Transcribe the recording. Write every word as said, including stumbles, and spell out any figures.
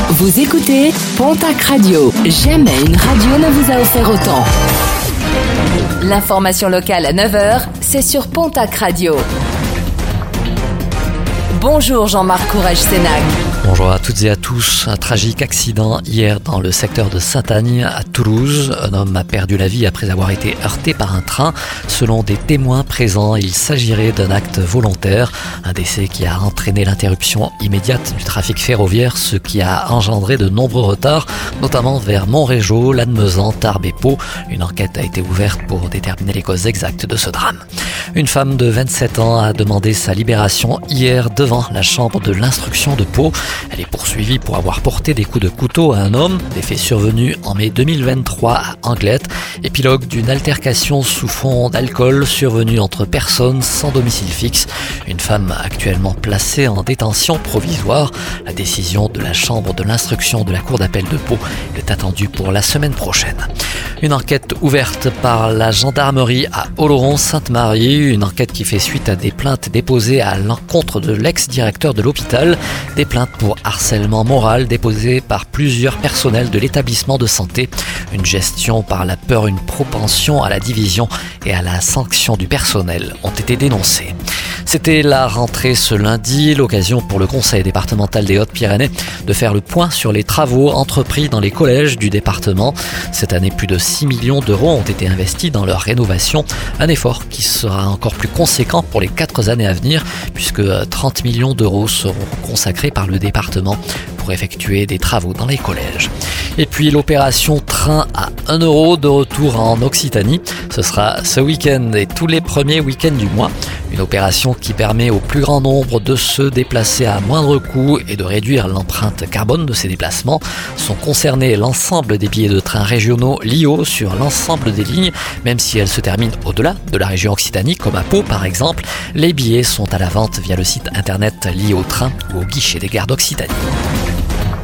Vous écoutez Pontac Radio. Jamais une radio ne vous a offert autant. L'information locale à neuf heures, c'est sur Pontac Radio. Bonjour Jean-Marc Courage-Sénac. Bonjour à toutes et à tous. Un tragique accident hier dans le secteur de Saint-Agne à Toulouse. Un homme a perdu la vie après avoir été heurté par un train. Selon des témoins présents, il s'agirait d'un acte volontaire. Un décès qui a entraîné l'interruption immédiate du trafic ferroviaire, ce qui a engendré de nombreux retards, notamment vers Montrégeau, Lannemezan, Tarbes et Pau. Une enquête a été ouverte pour déterminer les causes exactes de ce drame. Une femme de vingt-sept ans a demandé sa libération hier devant la chambre de l'instruction de Pau. Elle est poursuivie pour avoir porté des coups de couteau à un homme, des faits survenus en mai deux mille vingt-trois à Anglette, épilogue d'une altercation sous fond d'alcool survenue entre personnes sans domicile fixe. Une femme actuellement placée en détention provisoire. La décision de la chambre de l'instruction de la cour d'appel de Pau est attendue pour la semaine prochaine. Une enquête ouverte par la gendarmerie à Oloron-Sainte-Marie, une enquête qui fait suite à des plaintes déposées à l'encontre de l'ex-directeur de l'hôpital, des plaintes pour harcèlement moral déposées par plusieurs personnels de l'établissement de santé, une gestion par la peur, une propension à la division et à la sanction du personnel ont été dénoncées. C'était la rentrée ce lundi, l'occasion pour le conseil départemental des Hautes-Pyrénées de faire le point sur les travaux entrepris dans les collèges du département. Cette année, plus de six millions d'euros ont été investis dans leur rénovation, un effort qui sera encore plus conséquent pour les quatre années à venir, puisque trente millions d'euros seront consacrés par le département pour effectuer des travaux dans les collèges. Et puis l'opération Train à un euro de retour en Occitanie, ce sera ce week-end et tous les premiers week-ends du mois. Une opération qui permet au plus grand nombre de se déplacer à moindre coût et de réduire l'empreinte carbone de ces déplacements. Sont concernés l'ensemble des billets de train régionaux L I O sur l'ensemble des lignes, même si elles se terminent au-delà de la région Occitanie, comme à Pau par exemple. Les billets sont à la vente via le site internet L I O Train ou au guichet des gares d'Occitanie.